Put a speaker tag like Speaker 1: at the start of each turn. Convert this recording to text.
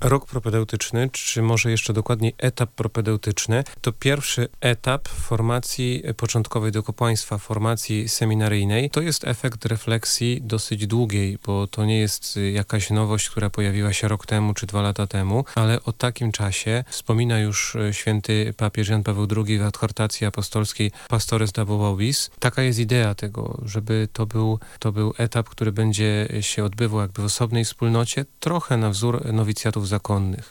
Speaker 1: Rok propedeutyczny, czy może jeszcze dokładniej etap propedeutyczny, to pierwszy etap formacji początkowej do kapłaństwa, formacji seminaryjnej. To jest efekt refleksji dosyć długiej, bo to nie jest jakaś nowość, która pojawiła się rok temu czy 2 lata temu, ale o takim czasie wspomina już święty papież Jan Paweł II w adhortacji apostolskiej Pastores Dabo Vobis. Taka jest idea tego, żeby to był etap, który będzie się odbywał jakby w osobnej wspólnocie, trochę na wzór nowicjatów zakonnych.